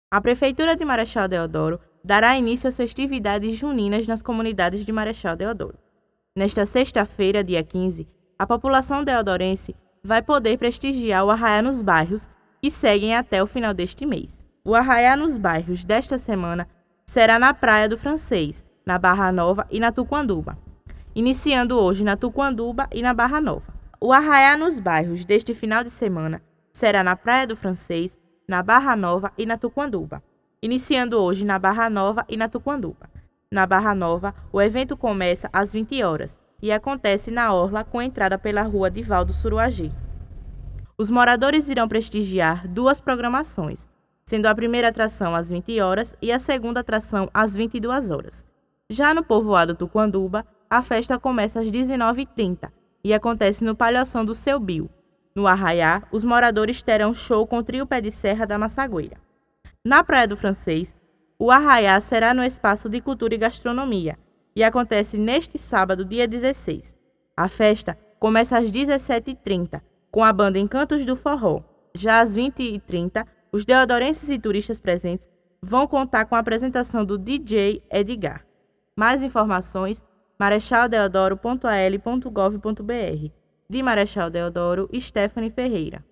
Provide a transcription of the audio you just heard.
A Prefeitura de Marechal Deodoro dará início às festividades juninas nas comunidades de Marechal Deodoro. Nesta sexta-feira, dia 15, a população deodorense vai poder prestigiar o Arraiá nos Bairros, que seguem até o final deste mês. O Arraiá nos Bairros desta semana será na Praia do Francês, na Barra Nova e na Tucuanduba, iniciando hoje na Tucuanduba e na Barra Nova. O Arraiá nos Bairros deste final de semana será na Praia do Francês, na Barra Nova e na Tucuanduba, iniciando hoje na Barra Nova e na Tucuanduba. Na Barra Nova, o evento começa às 20 horas e acontece na orla com entrada pela rua Divaldo Suruagi. Os moradores irão prestigiar duas programações, sendo a primeira atração às 20 horas e a segunda atração às 22 horas. Já no povoado Tucuanduba, a festa começa às 19h30 e acontece no Palhoção do Seu Bio. No Arraiá, os moradores terão show com o trio Pé de Serra da Massagueira. Na Praia do Francês, o Arraiá será no Espaço de Cultura e Gastronomia e acontece neste sábado, dia 16. A festa começa às 17h30 com a banda Encantos do Forró. Já às 20h30, os deodorenses e turistas presentes vão contar com a apresentação do DJ Edgar. Mais informações, marechaldeodoro.al.gov.br. De Marechal Deodoro, Stephanie Ferreira.